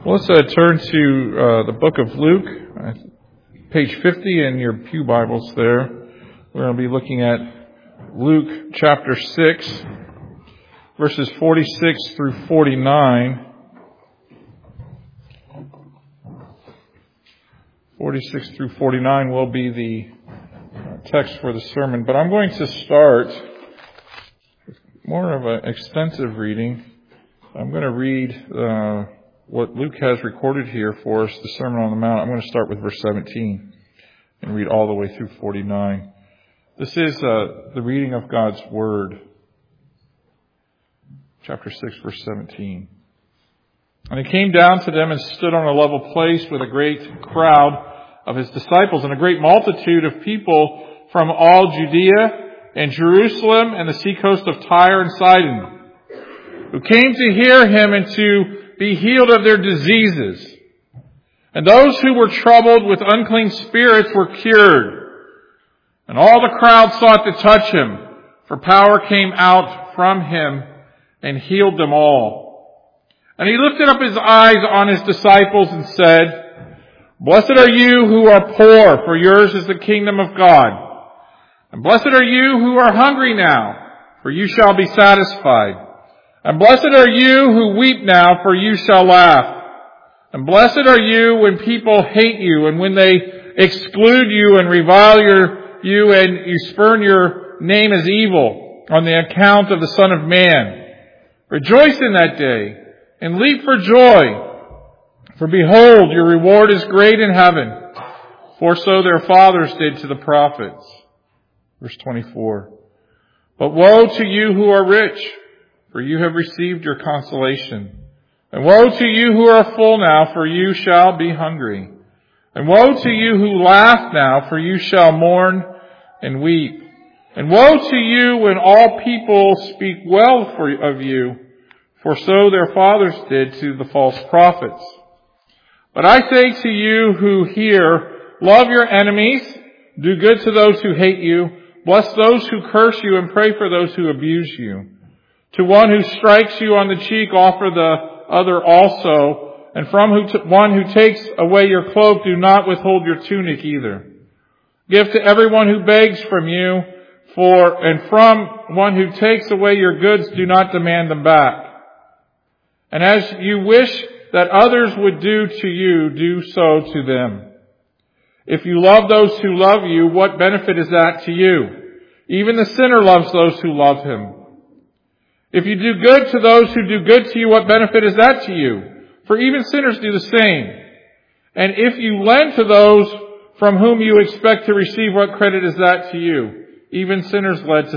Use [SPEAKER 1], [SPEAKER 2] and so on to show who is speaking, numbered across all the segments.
[SPEAKER 1] Let's turn to the book of Luke, page 50 in your pew Bibles there. We're going to be looking at Luke chapter 6, verses 46 through 49. 46 through 49 will be the text for the sermon, but I'm going to start with more of an extensive reading. I'm going to read what Luke has recorded here for us, the Sermon on the Mount. I'm going to start with verse 17 and read all the way through 49. This is the reading of God's Word. Chapter 6, verse 17. And he came down to them and stood on a level place with a great crowd of his disciples and a great multitude of people from all Judea and Jerusalem and the seacoast of Tyre and Sidon, who came to hear him and to be healed of their diseases. And those who were troubled with unclean spirits were cured. And all the crowd sought to touch him, for power came out from him and healed them all. And he lifted up his eyes on his disciples and said, Blessed are you who are poor, for yours is the kingdom of God. And blessed are you who are hungry now, for you shall be satisfied. And blessed are you who weep now, for you shall laugh. And blessed are you when people hate you, and when they exclude you and revile you, and you spurn your name as evil on the account of the Son of Man. Rejoice in that day, and leap for joy. For behold, your reward is great in heaven, for so their fathers did to the prophets. Verse 24. But woe to you who are rich, for you have received your consolation. And woe to you who are full now, for you shall be hungry. And woe to you who laugh now, for you shall mourn and weep. And woe to you when all people speak well of you, for so their fathers did to the false prophets. But I say to you who hear, love your enemies, do good to those who hate you, bless those who curse you, and pray for those who abuse you. To one who strikes you on the cheek, offer the other also. And from one who takes away your cloak, do not withhold your tunic either. Give to everyone who begs from you, and from one who takes away your goods, do not demand them back. And as you wish that others would do to you, do so to them. If you love those who love you, what benefit is that to you? Even the sinner loves those who love him. If you do good to those who do good to you, what benefit is that to you? For even sinners do the same. And if you lend to those from whom you expect to receive, what credit is that to you? Even sinners lend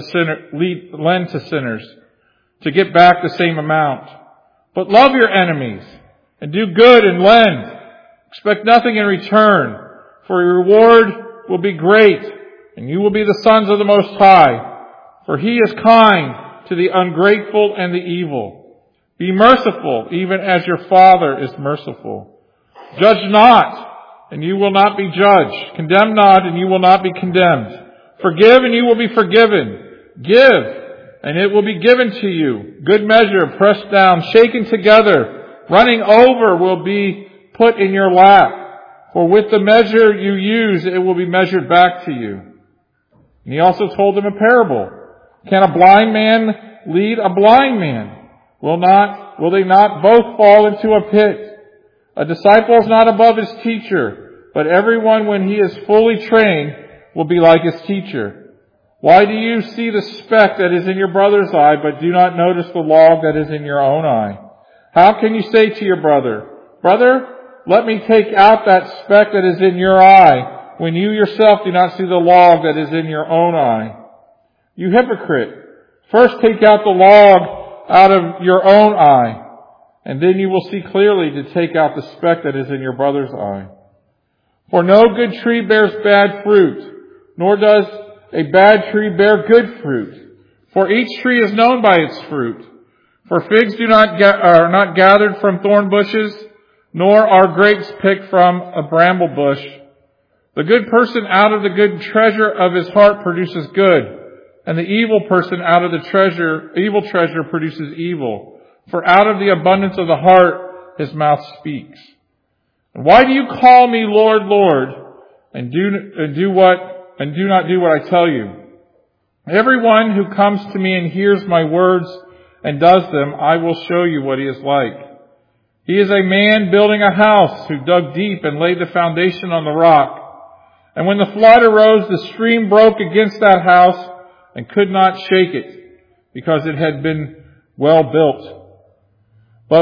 [SPEAKER 1] to sinners to get back the same amount. But love your enemies and do good and lend. Expect nothing in return, for your reward will be great, and you will be the sons of the Most High. For He is kind to the ungrateful and the evil. Be merciful, even as your Father is merciful. Judge not, and you will not be judged. Condemn not, and you will not be condemned. Forgive, and you will be forgiven. Give, and it will be given to you. Good measure, pressed down, shaken together, running over will be put in your lap. For with the measure you use, it will be measured back to you. And He also told them a parable. Can a blind man lead a blind man? Will they not both fall into a pit? A disciple is not above his teacher, but everyone when he is fully trained will be like his teacher. Why do you see the speck that is in your brother's eye, but do not notice the log that is in your own eye? How can you say to your brother, Brother, let me take out that speck that is in your eye, when you yourself do not see the log that is in your own eye? You hypocrite, first take out the log out of your own eye, and then you will see clearly to take out the speck that is in your brother's eye. For no good tree bears bad fruit, nor does a bad tree bear good fruit. For each tree is known by its fruit. For figs are not gathered from thorn bushes, nor are grapes picked from a bramble bush. The good person out of the good treasure of his heart produces good, and the evil person out of the evil treasure produces evil. For out of the abundance of the heart, his mouth speaks. And why do you call me Lord, Lord, and do not do what I tell you? Everyone who comes to me and hears my words and does them, I will show you what he is like. He is a man building a house who dug deep and laid the foundation on the rock. And when the flood arose, the stream broke against that house and could not shake it, because it had been well built. But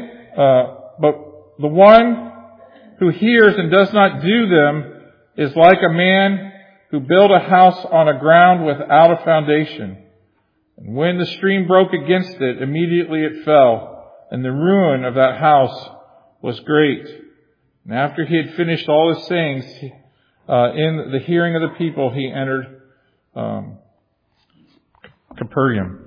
[SPEAKER 1] the one who hears and does not do them is like a man who built a house on a ground without a foundation. And when the stream broke against it, immediately it fell, and the ruin of that house was great. And after he had finished all his sayings, in the hearing of the people, he entered Capernaum.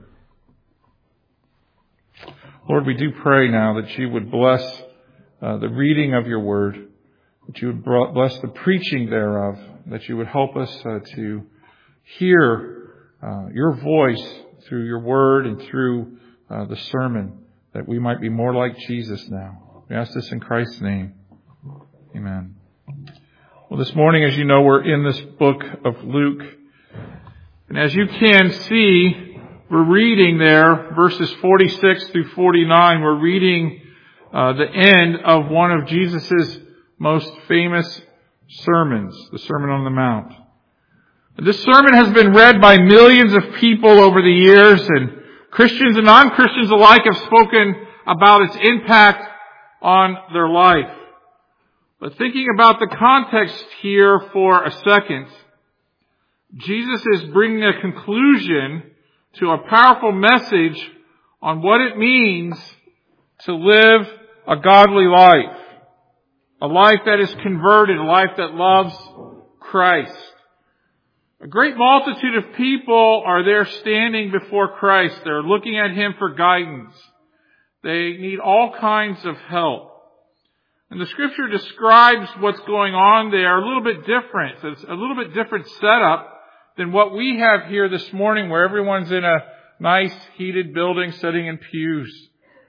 [SPEAKER 1] Lord, we do pray now that you would bless the reading of your word, that you would bless the preaching thereof, that you would help us to hear your voice through your word and through the sermon, that we might be more like Jesus now. We ask this in Christ's name. Amen. Well, this morning, as you know, we're in this book of Luke. And as you can see, we're reading there verses 46 through 49. We're reading the end of one of Jesus' most famous sermons, the Sermon on the Mount. This sermon has been read by millions of people over the years, and Christians and non-Christians alike have spoken about its impact on their life. But thinking about the context here for a second, Jesus is bringing a conclusion to a powerful message on what it means to live a godly life. A life that is converted, a life that loves Christ. A great multitude of people are there standing before Christ. They're looking at Him for guidance. They need all kinds of help. And the Scripture describes what's going on there a little bit different. It's a little bit different setup than what we have here this morning, where everyone's in a nice heated building sitting in pews.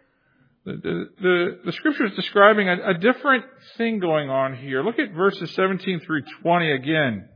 [SPEAKER 1] The Scripture is describing a different thing going on here. Look at verses 17 through 20 again.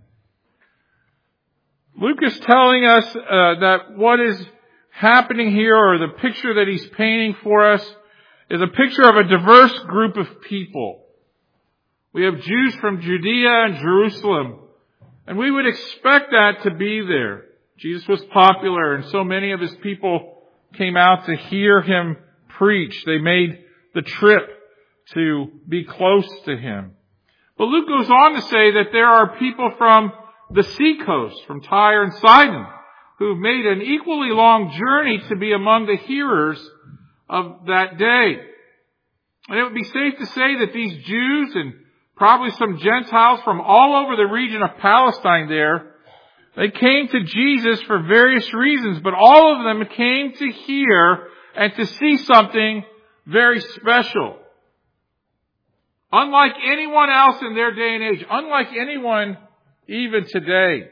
[SPEAKER 1] Luke is telling us that what is happening here, or the picture that he's painting for us, is a picture of a diverse group of people. We have Jews from Judea and Jerusalem, and we would expect that to be there. Jesus was popular, and so many of his people came out to hear him preach. They made the trip to be close to him. But Luke goes on to say that there are people from the seacoast, from Tyre and Sidon, who've made an equally long journey to be among the hearers of that day. And it would be safe to say that these Jews and probably some Gentiles from all over the region of Palestine there, they came to Jesus for various reasons, but all of them came to hear and to see something very special. Unlike anyone else in their day and age, unlike anyone even today.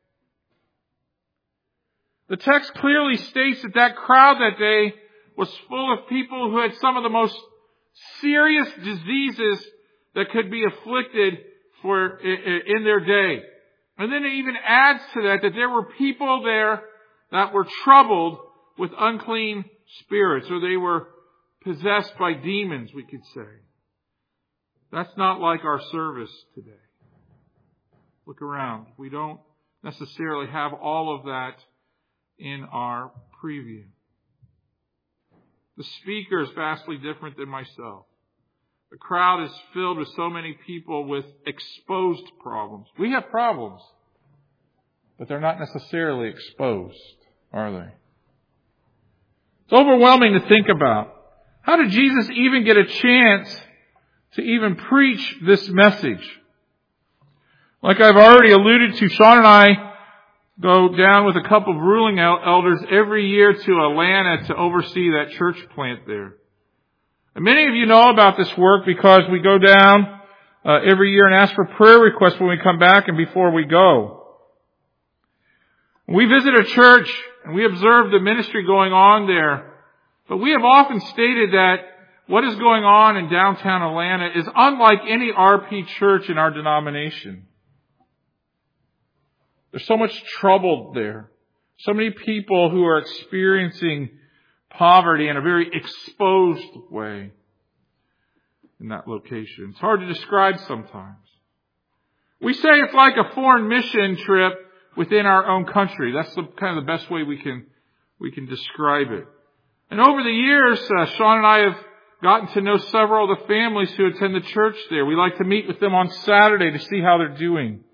[SPEAKER 1] The text clearly states that that crowd that day was full of people who had some of the most serious diseases that could be afflicted in their day. And then it even adds to that there were people there that were troubled with unclean spirits, or they were possessed by demons, we could say. That's not like our service today. Look around. We don't necessarily have all of that in our preview. The speaker is vastly different than myself. The crowd is filled with so many people with exposed problems. We have problems, but they're not necessarily exposed, are they? It's overwhelming to think about. How did Jesus even get a chance to even preach this message? Like I've already alluded to, Sean and I go down with a couple of ruling elders every year to Atlanta to oversee that church plant there. And many of you know about this work because we go down every year and ask for prayer requests when we come back and before we go. We visit a church and we observe the ministry going on there. But we have often stated that what is going on in downtown Atlanta is unlike any RP church in our denomination. There's so much trouble there. So many people who are experiencing poverty in a very exposed way in that location. It's hard to describe sometimes. We say it's like a foreign mission trip within our own country. That's kind of the best way we can describe it. And over the years, Sean and I have gotten to know several of the families who attend the church there. We like to meet with them on Saturday to see how they're doing.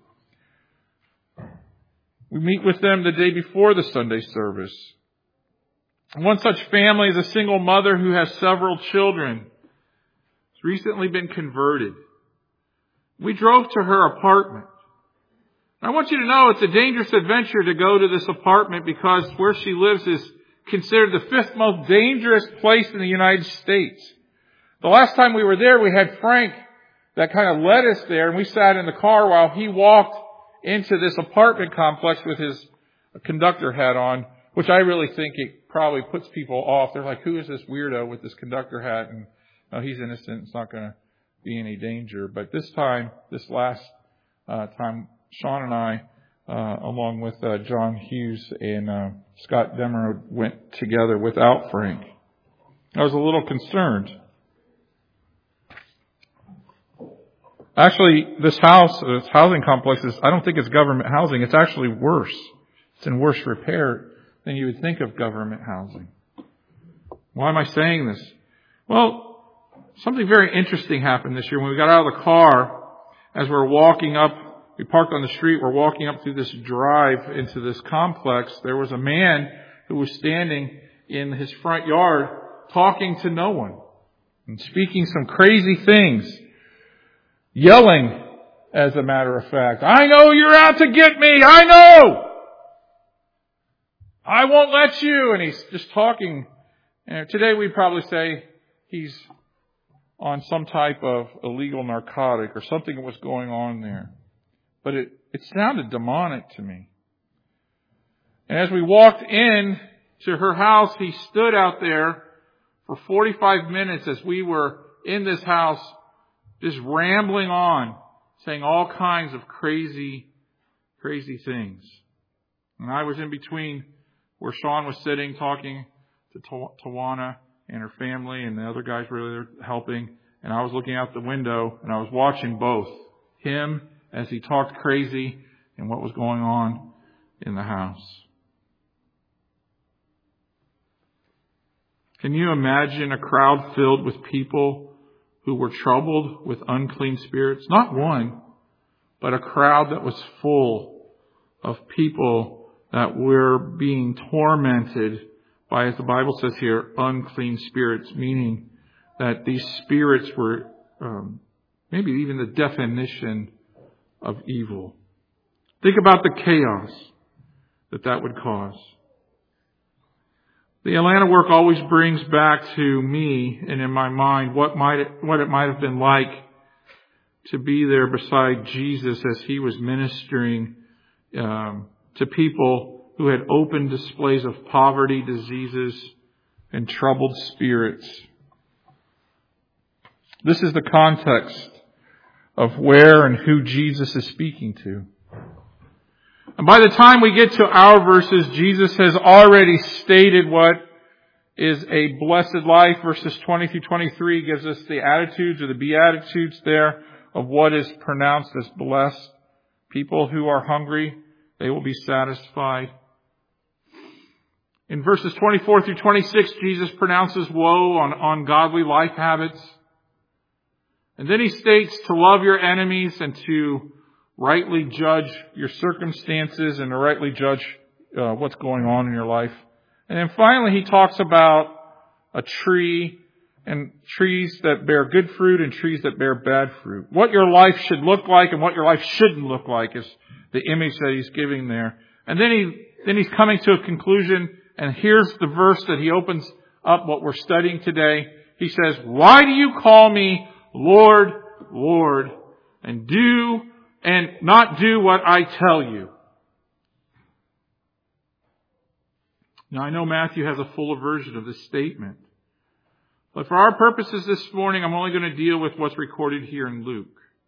[SPEAKER 1] We meet with them the day before the Sunday service. One such family is a single mother who has several children. She's recently been converted. We drove to her apartment. I want you to know it's a dangerous adventure to go to this apartment because where she lives is considered the 5th most dangerous place in the United States. The last time we were there, we had Frank that kind of led us there, and we sat in the car while he walked into this apartment complex with his conductor hat on, which I really think it probably puts people off. They're like, who is this weirdo with this conductor hat? And no, he's innocent. It's not going to be any danger. But this last time, Sean and I, along with John Hughes and Scott Demer, went together without Frank. I was a little concerned. Actually, this housing complex I don't think it's government housing. It's actually worse. It's in worse repair than you would think of government housing. Why am I saying this? Well, something very interesting happened this year. When we got out of the car, as we're walking up, we parked on the street, we're walking up through this drive into this complex. There was a man who was standing in his front yard talking to no one and speaking some crazy things. Yelling, as a matter of fact, I know you're out to get me. I know. I won't let you. And he's just talking. And today we'd probably say he's on some type of illegal narcotic or something was going on there. But it sounded demonic to me. And as we walked in to her house, he stood out there for 45 minutes as we were in this house, just rambling on, saying all kinds of crazy, crazy things. And I was in between where Sean was sitting talking to Tawana and her family, and the other guys were there helping. And I was looking out the window, and I was watching both. Him as he talked crazy and what was going on in the house. Can you imagine a crowd filled with people who were troubled with unclean spirits? Not one, but a crowd that was full of people that were being tormented by, as the Bible says here, unclean spirits, meaning that these spirits were maybe even the definition of evil. Think about the chaos that would cause. The Atlanta work always brings back to me and in my mind what it might have been like to be there beside Jesus as he was ministering to people who had open displays of poverty, diseases, and troubled spirits. This is the context of where and who Jesus is speaking to. And by the time we get to our verses, Jesus has already stated what is a blessed life. Verses 20 through 23 gives us the attitudes or the beatitudes there of what is pronounced as blessed. People who are hungry, they will be satisfied. In verses 24 through 26, Jesus pronounces woe on ungodly life habits. And then he states to love your enemies and to rightly judge your circumstances and to rightly judge what's going on in your life. And then finally he talks about a tree and trees that bear good fruit and trees that bear bad fruit. What your life should look like and what your life shouldn't look like is the image that he's giving there. And then he's coming to a conclusion, and here's the verse that he opens up what we're studying today. He says, "Why do you call me Lord, Lord, and not do what I tell you?" Now I know Matthew has a fuller version of this statement, But for our purposes this morning, I'm only going to deal with what's recorded here in Luke.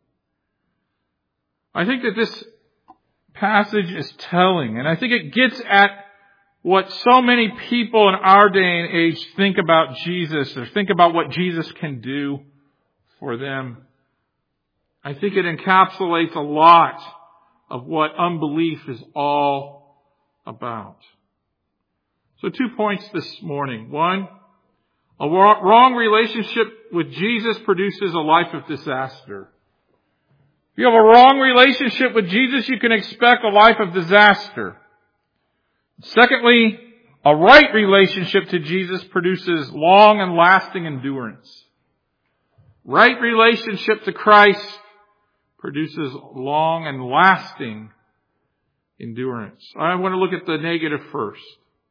[SPEAKER 1] I think that this passage is telling, and I think it gets at what so many people in our day and age think about Jesus, or think about what Jesus can do for them. I think it encapsulates a lot of what unbelief is all about. So 2 points this morning. One, a wrong relationship with Jesus produces a life of disaster. If you have a wrong relationship with Jesus, you can expect a life of disaster. Secondly, a right relationship to Jesus produces long and lasting endurance. Right relationship to Christ produces long and lasting endurance. I want to look at the negative first.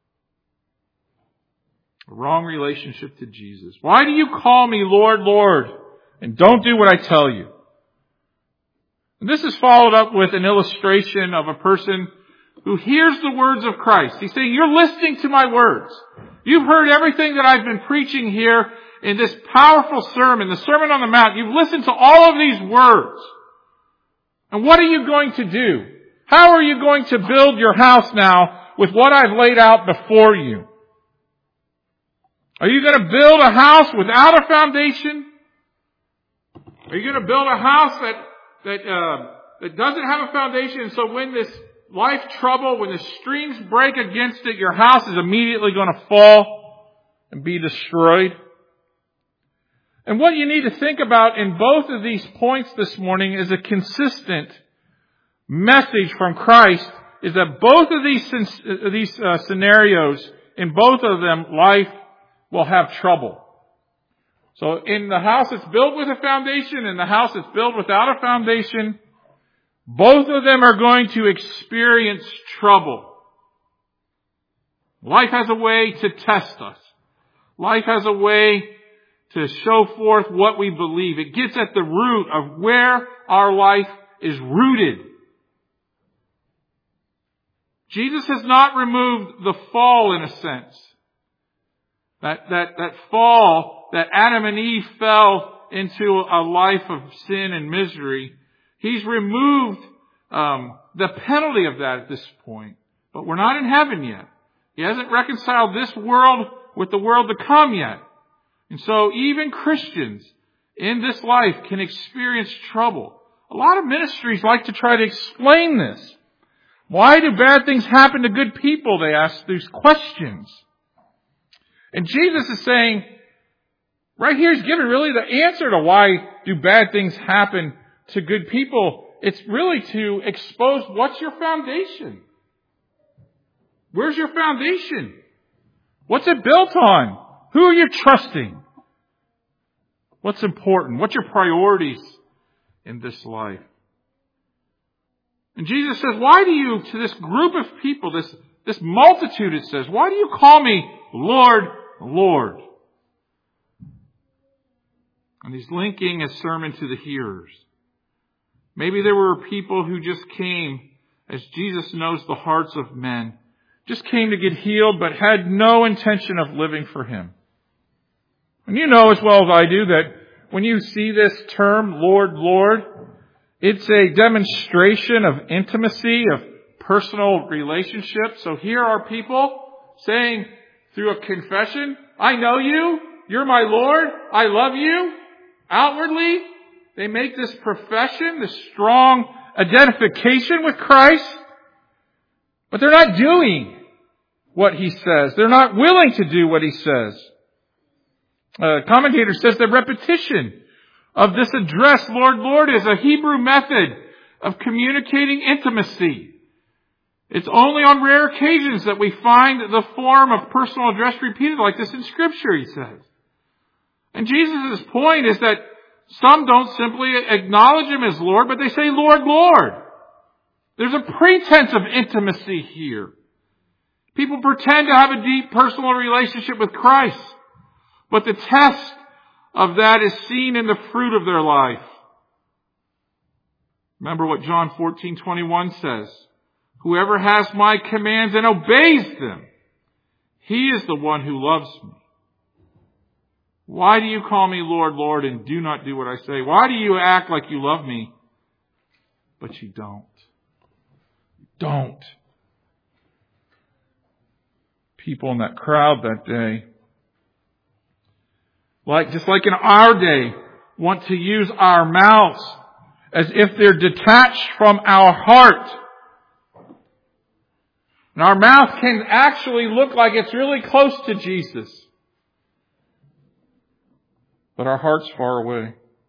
[SPEAKER 1] A wrong relationship to Jesus. Why do you call me Lord, Lord, and don't do what I tell you? And this is followed up with an illustration of a person who hears the words of Christ. He's saying, you're listening to my words. You've heard everything that I've been preaching here in this powerful sermon, the Sermon on the Mount. You've listened to all of these words. And what are you going to do? How are you going to build your house now with what I've laid out before you? Are you going to build a house without a foundation? Are you going to build a house that doesn't have a foundation, and so when this life trouble, when the streams break against it, your house is immediately going to fall and be destroyed? And what you need to think about in both of these points this morning is a consistent message from Christ, is that both of these scenarios, in both of them, life will have trouble. So in the house that's built with a foundation and the house that's built without a foundation, both of them are going to experience trouble. Life has a way to test us. Life has a way to show forth what we believe. It gets at the root of where our life is rooted. Jesus has not removed the fall, in a sense. That fall, that Adam and Eve fell into a life of sin and misery. He's removed the penalty of that at this point. But we're not in heaven yet. He hasn't reconciled this world with the world to come yet. And so even Christians in this life can experience trouble. A lot of ministries like to try to explain this. Why do bad things happen to good people? They ask these questions. And Jesus is saying, right here he's given really the answer to why do bad things happen to good people. It's really to expose what's your foundation. Where's your foundation? What's it built on? Who are you trusting? What's important? What's your priorities in this life? And Jesus says, why do you, to this group of people, this multitude, it says, why do you call me Lord, Lord? And he's linking his sermon to the hearers. Maybe there were people who just came, as Jesus knows the hearts of men, just came to get healed but had no intention of living for him. And you know as well as I do that when you see this term, Lord, Lord, it's a demonstration of intimacy, of personal relationship. So here are people saying through a confession, I know you, you're my Lord, I love you. Outwardly, they make this profession, this strong identification with Christ, but they're not doing what he says. They're not willing to do what he says. A commentator says the repetition of this address, Lord, Lord, is a Hebrew method of communicating intimacy. It's only on rare occasions that we find the form of personal address repeated like this in Scripture, he says. And Jesus' point is that some don't simply acknowledge him as Lord, but they say, Lord, Lord. There's a pretense of intimacy here. People pretend to have a deep personal relationship with Christ, but the test of that is seen in the fruit of their life. Remember what John 14:21 says. Whoever has my commands and obeys them, he is the one who loves me. Why do you call me Lord, Lord, and do not do what I say? Why do you act like you love me, but you don't? Don't. People in that crowd that day, just like in our day, want to use our mouths as if they're detached from our heart. And our mouth can actually look like it's really close to Jesus. But our heart's far away.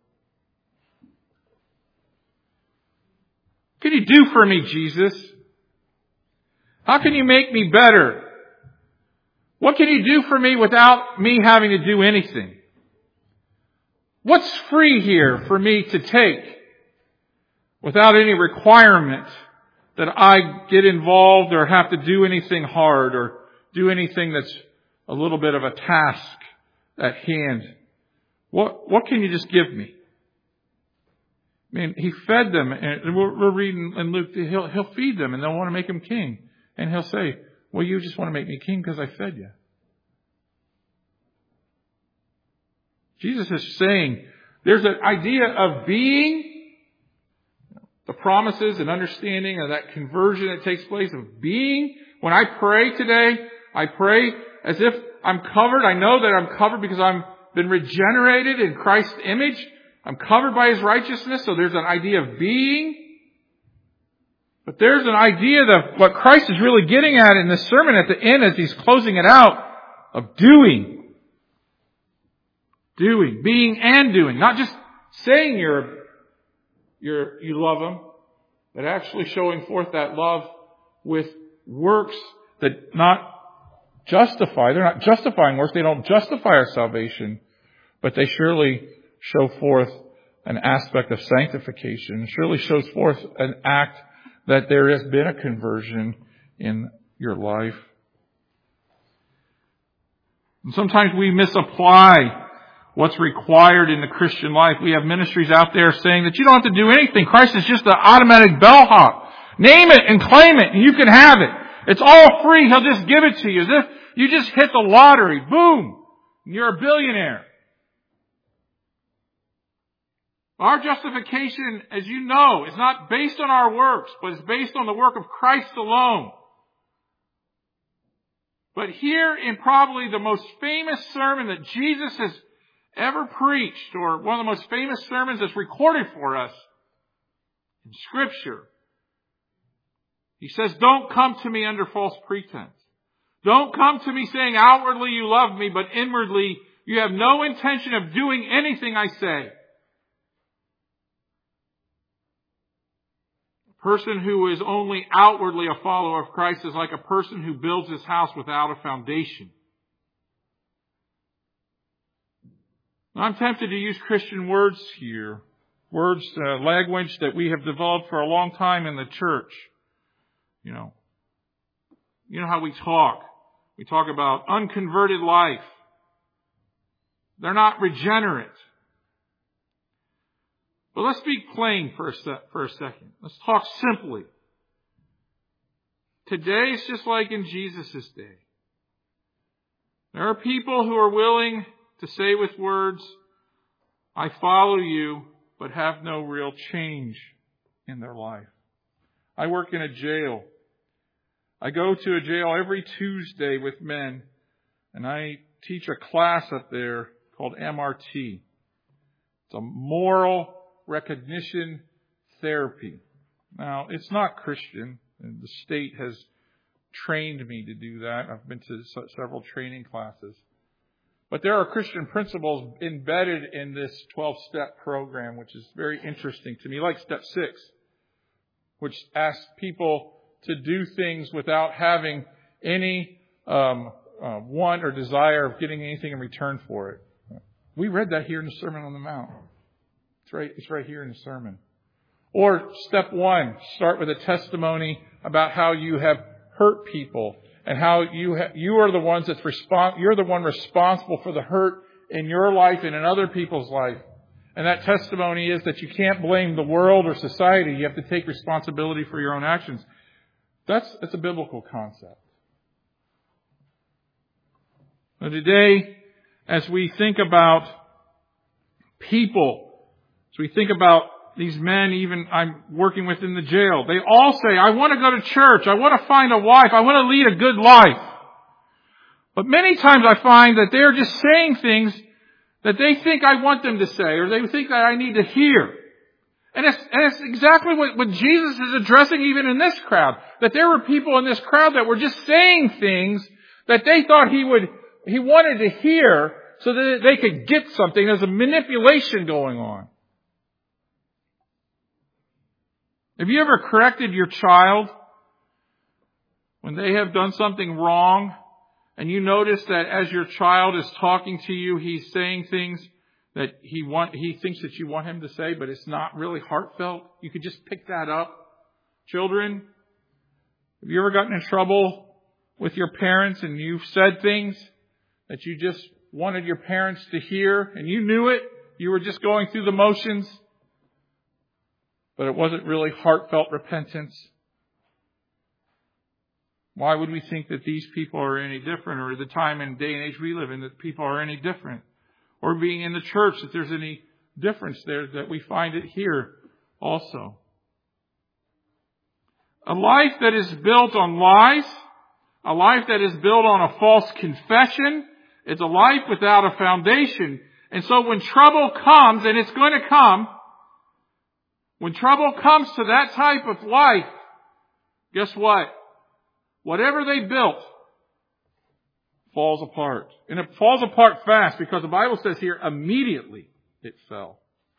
[SPEAKER 1] What can you do for me, Jesus? How can you make me better? What can you do for me without me having to do anything? What's free here for me to take without any requirement that I get involved or have to do anything hard or do anything that's a little bit of a task at hand? What can you just give me? I mean, He fed them, and we're reading in Luke, He'll feed them, and they'll want to make Him king. And He'll say, well, you just want to make me king because I fed you. Jesus is saying there's an idea of being, the promises and understanding of that conversion that takes place of being. When I pray today, I pray as if I'm covered. I know that I'm covered because I've been regenerated in Christ's image. I'm covered by His righteousness. So there's an idea of being. But there's an idea that what Christ is really getting at in this sermon at the end as He's closing it out of doing. Doing, being and doing. Not just saying you love Him, but actually showing forth that love with works that not justify. They're not justifying works. They don't justify our salvation, but they surely show forth an aspect of sanctification. Surely shows forth an act that there has been a conversion in your life. And sometimes we misapply what's required in the Christian life. We have ministries out there saying that you don't have to do anything. Christ is just an automatic bellhop. Name it and claim it and you can have it. It's all free. He'll just give it to you. As if you just hit the lottery. Boom. And you're a billionaire. Our justification, as you know, is not based on our works, but it's based on the work of Christ alone. But here in probably the most famous sermon that Jesus has ever preached, or one of the most famous sermons that's recorded for us in Scripture, He says, don't come to me under false pretense. Don't come to me saying outwardly you love me, but inwardly you have no intention of doing anything I say. A person who is only outwardly a follower of Christ is like a person who builds his house without a foundation. I'm tempted to use Christian words here. Words, language that we have developed for a long time in the church. You know how we talk. We talk about unconverted life. They're not regenerate. But let's speak plain for a second. Let's talk simply. Today is just like in Jesus' day. There are people who are willing to say with words, I follow you, but have no real change in their life. I work in a jail. I go to a jail every Tuesday with men, and I teach a class up there called MRT. It's a moral recognition therapy. Now, it's not Christian, and the state has trained me to do that. I've been to several training classes. But there are Christian principles embedded in this 12-step program, which is very interesting to me, like step 6, which asks people to do things without having any want or desire of getting anything in return for it. We read that here in the Sermon on the Mount. It's right here in the sermon. Or step 1, start with a testimony about how you have hurt people. And how you are the ones you're the one responsible for the hurt in your life and in other people's life. And that testimony is that you can't blame the world or society. You have to take responsibility for your own actions. That's a biblical concept. Now today, as we think about people, as we think about these men even I'm working with in the jail, they all say, I want to go to church, I want to find a wife, I want to lead a good life. But many times I find that they're just saying things that they think I want them to say, or they think that I need to hear. And it's exactly what Jesus is addressing even in this crowd. That there were people in this crowd that were just saying things that they thought he wanted to hear so that they could get something. There's a manipulation going on. Have you ever corrected your child when they have done something wrong, and you notice that as your child is talking to you, he's saying things that he thinks that you want him to say, but it's not really heartfelt? You could just pick that up. Children, have you ever gotten in trouble with your parents and you've said things that you just wanted your parents to hear and you knew it? You were just going through the motions, but it wasn't really heartfelt repentance. Why would we think that these people are any different, or the time and day and age we live in that people are any different? Or being in the church, that there's any difference there, that we find it here also. A life that is built on lies, a life that is built on a false confession, is a life without a foundation. And so when trouble comes, and it's going to come, when trouble comes to that type of life, guess what? Whatever they built falls apart. And it falls apart fast, because the Bible says here, immediately it fell.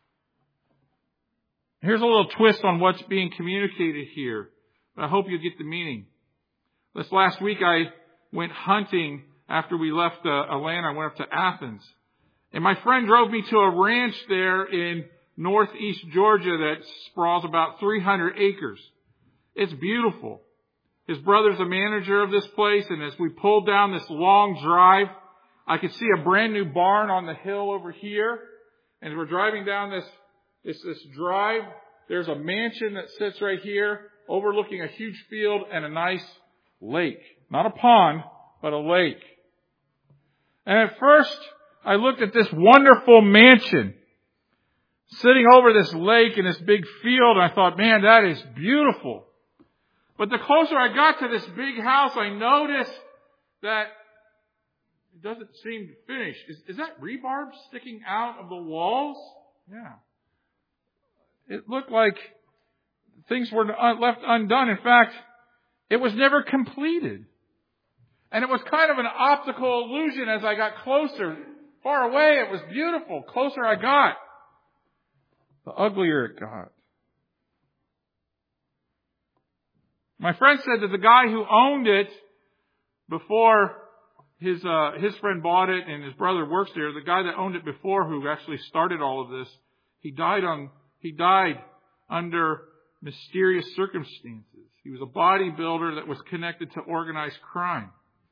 [SPEAKER 1] Here's a little twist on what's being communicated here, but I hope you get the meaning. This last week I went hunting after we left Atlanta. I went up to Athens. And my friend drove me to a ranch there in northeast Georgia that sprawls about 300 acres. It's beautiful. His brother's a manager of this place, and as we pulled down this long drive, I could see a brand new barn on the hill over here. And as we're driving down this drive, there's a mansion that sits right here, overlooking a huge field and a nice lake. Not a pond, but a lake. And at first, I looked at this wonderful mansion sitting over this lake in this big field, and I thought, man, that is beautiful. But the closer I got to this big house, I noticed that it doesn't seem finished. Is that rebarb sticking out of the walls? Yeah. It looked like things were left undone. In fact, it was never completed. And it was kind of an optical illusion as I got closer. Far away, it was beautiful. Closer I got, the uglier it got. My friend said that the guy who owned it before his friend bought it, and his brother works there, the guy that owned it before, who actually started all of this, he died under mysterious circumstances. He was a bodybuilder that was connected to organized crime.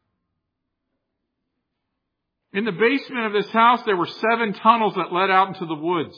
[SPEAKER 1] In the basement of this house, there were 7 tunnels that led out into the woods.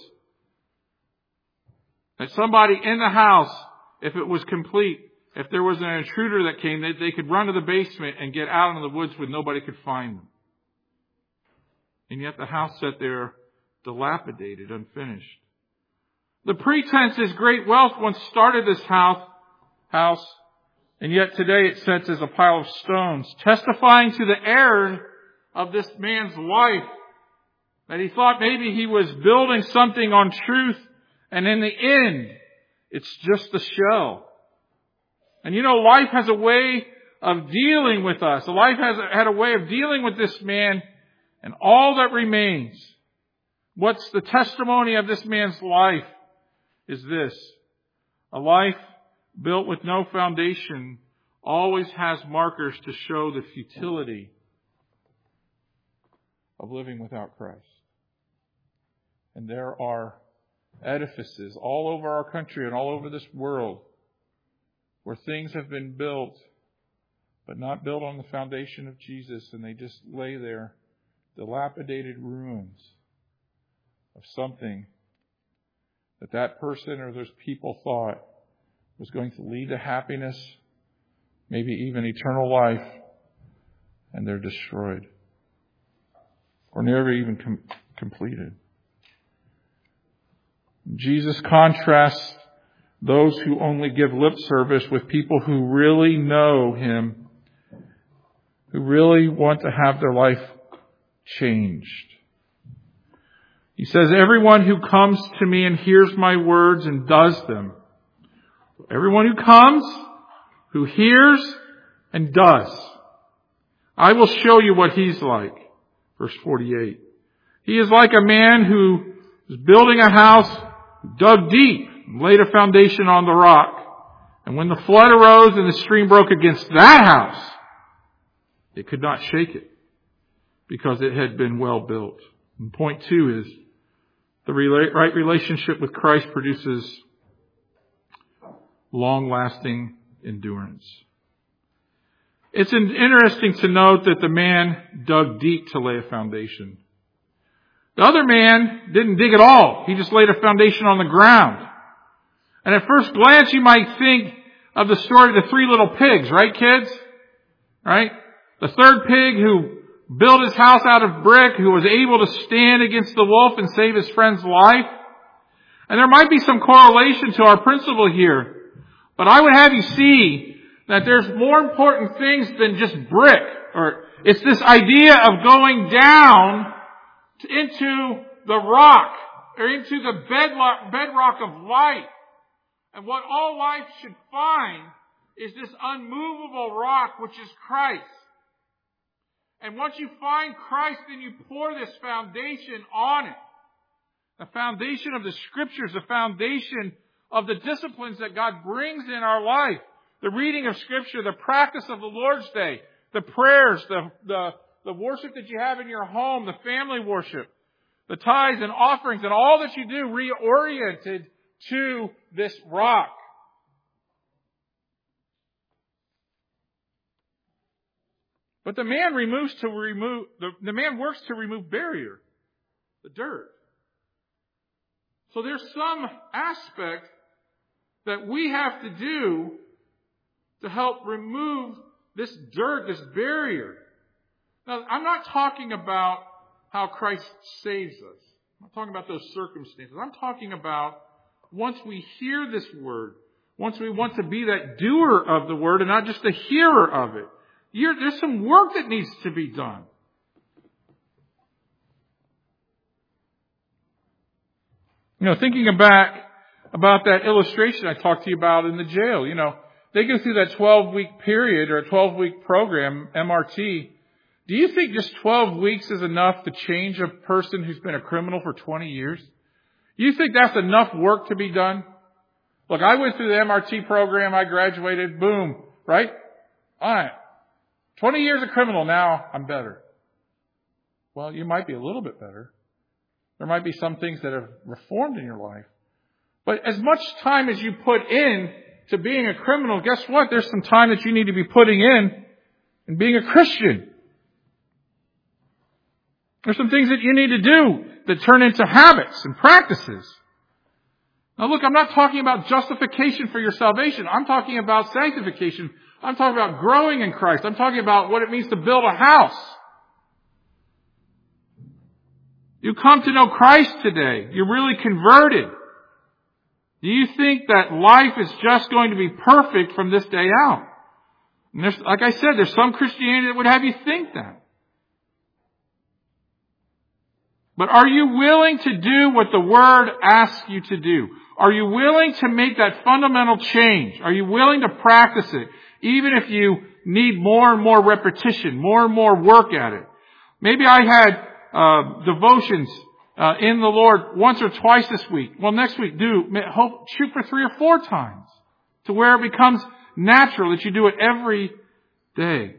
[SPEAKER 1] That somebody in the house, if it was complete, if there was an intruder that came, they could run to the basement and get out into the woods where nobody could find them. And yet the house sat there dilapidated, unfinished. The pretense is great wealth once started this house, and yet today it sits as a pile of stones, testifying to the error of this man's life, that he thought maybe he was building something on truth, and in the end, it's just a shell. And life has a way of dealing with us. Life had a way of dealing with this man, and all that remains, what's the testimony of this man's life, is this. A life built with no foundation always has markers to show the futility of living without Christ. And there are edifices all over our country and all over this world where things have been built, but not built on the foundation of Jesus, and they just lay there, dilapidated ruins of something that person or those people thought was going to lead to happiness, maybe even eternal life, and they're destroyed. or never even completed. Jesus contrasts those who only give lip service with people who really know Him, who really want to have their life changed. He says, everyone who comes to me and hears my words and does them. Everyone who comes, who hears and does. I will show you what he's like. Verse 48. He is like a man who is building a house, dug deep, and laid a foundation on the rock. And when the flood arose and the stream broke against that house, it could not shake it because it had been well built. And point 2 is the right relationship with Christ produces long-lasting endurance. It's interesting to note that the man dug deep to lay a foundation. The other man didn't dig at all. He just laid a foundation on the ground. And at first glance, you might think of the story of the 3 little pigs, right, kids? Right? The third pig who built his house out of brick, who was able to stand against the wolf and save his friend's life. And there might be some correlation to our principle here. But I would have you see that there's more important things than just brick. Or it's this idea of going down into the rock, or into the bedrock of life. And what all life should find is this unmovable rock, which is Christ. And once you find Christ, then you pour this foundation on it. The foundation of the Scriptures, the foundation of the disciplines that God brings in our life. The reading of Scripture, the practice of the Lord's Day, the prayers, the worship that you have in your home, the family worship, the tithes and offerings, and all that you do reoriented to this rock. But the man works to remove barrier, the dirt. So there's some aspect that we have to do to help remove this dirt, this barrier. Now, I'm not talking about how Christ saves us. I'm not talking about those circumstances. I'm talking about once we hear this word, once we want to be that doer of the word and not just a hearer of it. There's some work that needs to be done. Thinking back about that illustration I talked to you about in the jail, they go through that 12-week period or a 12-week program, MRT. Do you think just 12 weeks is enough to change a person who's been a criminal for 20 years? Do you think that's enough work to be done? Look, I went through the MRT program. I graduated. Boom. Right? All right. 20 years a criminal. Now I'm better. Well, you might be a little bit better. There might be some things that have reformed in your life. But as much time as you put in to being a criminal, guess what? There's some time that you need to be putting in being a Christian. There's some things that you need to do that turn into habits and practices. Now look, I'm not talking about justification for your salvation. I'm talking about sanctification. I'm talking about growing in Christ. I'm talking about what it means to build a house. You come to know Christ today. You're really converted. Do you think that life is just going to be perfect from this day out? And like I said, there's some Christianity that would have you think that. But are you willing to do what the Word asks you to do? Are you willing to make that fundamental change? Are you willing to practice it? Even if you need more and more repetition, more and more work at it. Maybe I had devotions in the Lord once or twice this week. Well, next week, shoot for 3 or 4 times to where it becomes natural that you do it every day.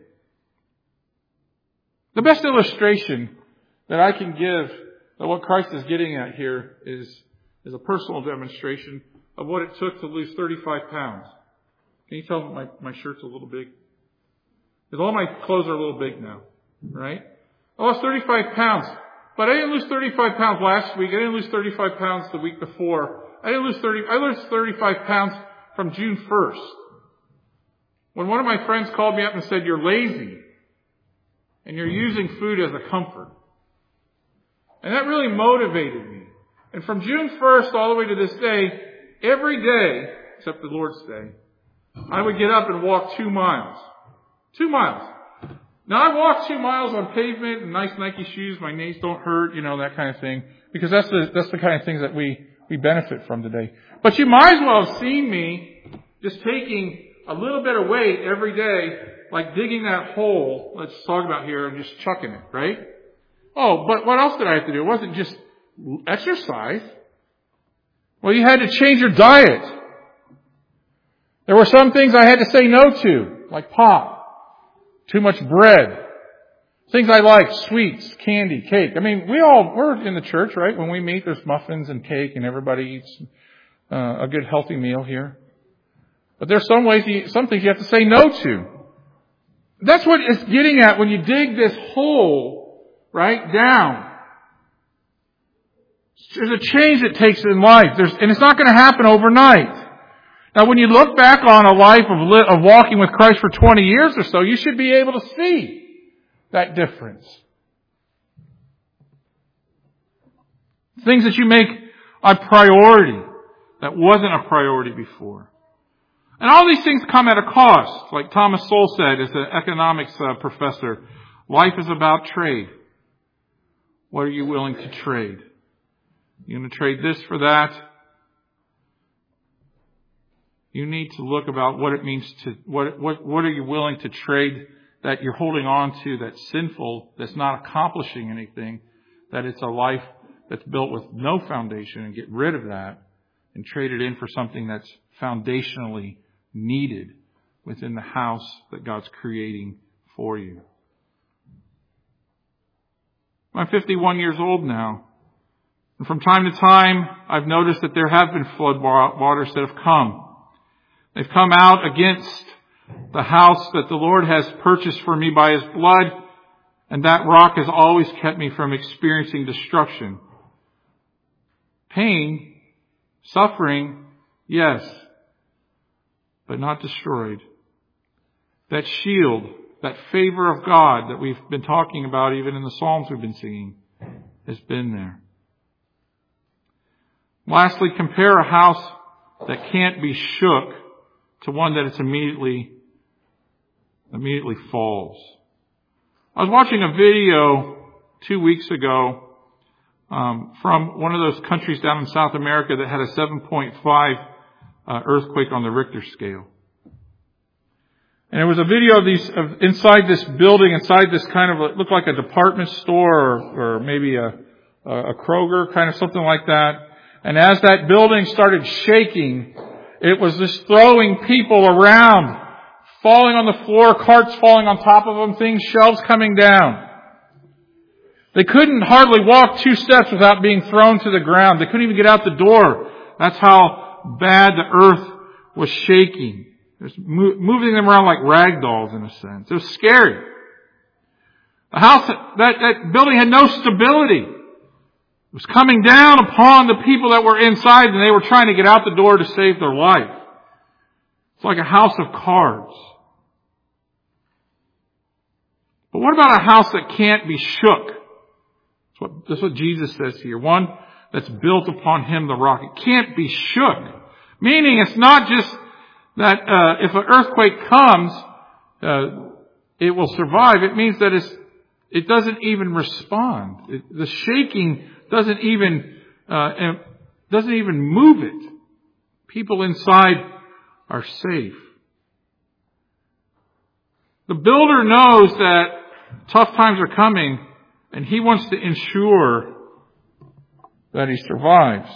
[SPEAKER 1] The best illustration that I can give of what Christ is getting at here is a personal demonstration of what it took to lose 35 pounds. Can you tell my shirt's a little big? Because all my clothes are a little big now, right? I lost 35 pounds. But I didn't lose 35 pounds last week. I didn't lose 35 pounds the week before. I lost 35 pounds from June 1st. When one of my friends called me up and said, "You're lazy and you're using food as a comfort." And that really motivated me. And from June 1st all the way to this day, every day, except the Lord's Day, I would get up and walk 2 miles. 2 miles. Now I walk 2 miles on pavement and nice Nike shoes, my knees don't hurt, that kind of thing. Because that's the kind of things that we benefit from today. But you might as well have seen me just taking a little bit of weight every day, like digging that hole, let's talk about here, and just chucking it, right? Oh, but what else did I have to do? It wasn't just exercise. Well, you had to change your diet. There were some things I had to say no to, like pop, too much bread, things I like, sweets, candy, cake. I mean, we're in the church, right? When we meet, there's muffins and cake and everybody eats a good healthy meal here. But there's some things you have to say no to. That's what it's getting at when you dig this hole, right, down. There's a change that takes in life. And it's not going to happen overnight. Now, when you look back on a life of walking with Christ for 20 years or so, you should be able to see that difference. Things that you make a priority that wasn't a priority before. And all these things come at a cost. Like Thomas Sowell said as an economics professor, life is about trade. What are you willing to trade? You're going to trade this for that? You need to look about what it means to, what are you willing to trade that you're holding on to that's sinful, that's not accomplishing anything, that it's a life that's built with no foundation, and get rid of that and trade it in for something that's foundationally needed within the house that God's creating for you. I'm 51 years old now. And from time to time, I've noticed that there have been flood waters that have come. They've come out against the house that the Lord has purchased for me by His blood, and that rock has always kept me from experiencing destruction. Pain, suffering, yes, but not destroyed. That shield, that favor of God that we've been talking about even in the Psalms we've been singing, has been there. Lastly, compare a house that can't be shook to one that it's immediately falls. I was watching a video 2 weeks ago from one of those countries down in South America that had a 7.5 earthquake on the Richter scale. And it was a video of inside this building, inside this kind of it looked like a department store or maybe a Kroger, kind of something like that. And as that building started shaking, it was just throwing people around, falling on the floor, carts falling on top of them, things, shelves coming down. They couldn't hardly walk 2 steps without being thrown to the ground. They couldn't even get out the door. That's how bad the earth was shaking. It was moving them around like rag dolls in a sense. It was scary. The house, that building had no stability. It was coming down upon the people that were inside, and they were trying to get out the door to save their life. It's like a house of cards. But what about a house that can't be shook? That's what Jesus says here. One that's built upon Him, the rock. It can't be shook. Meaning it's not just that if an earthquake comes, it will survive. It means that it doesn't even respond. The shaking doesn't even move it. People inside are safe. The builder knows that tough times are coming, and he wants to ensure that he survives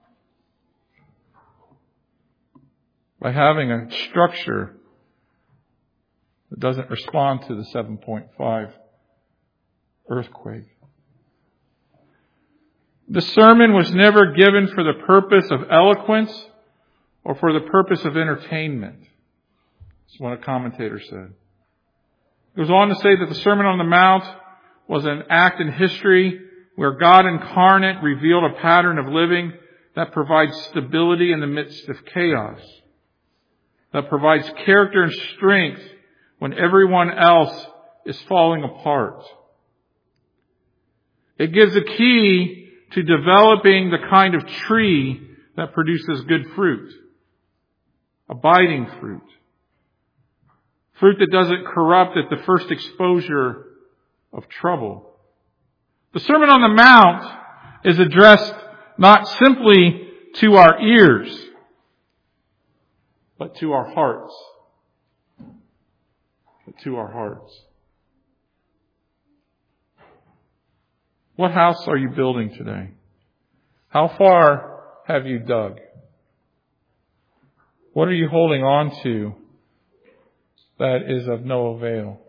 [SPEAKER 1] by having a structure that doesn't respond to the 7.5 earthquake. The sermon was never given for the purpose of eloquence or for the purpose of entertainment. That's what a commentator said. It goes on to say that the Sermon on the Mount was an act in history where God incarnate revealed a pattern of living that provides stability in the midst of chaos, that provides character and strength when everyone else is falling apart. It gives a key to developing the kind of tree that produces good fruit. Abiding fruit. Fruit that doesn't corrupt at the first exposure of trouble. The Sermon on the Mount is addressed not simply to our ears, but to our hearts. What house are you building today? How far have you dug? What are you holding on to that is of no avail?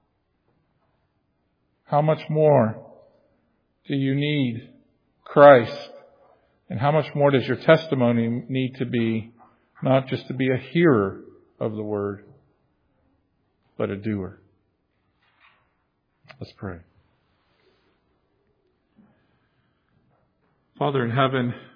[SPEAKER 1] How much more do you need Christ? And how much more does your testimony need to be, not just to be a hearer of the word, but a doer? Let's pray. Father in heaven,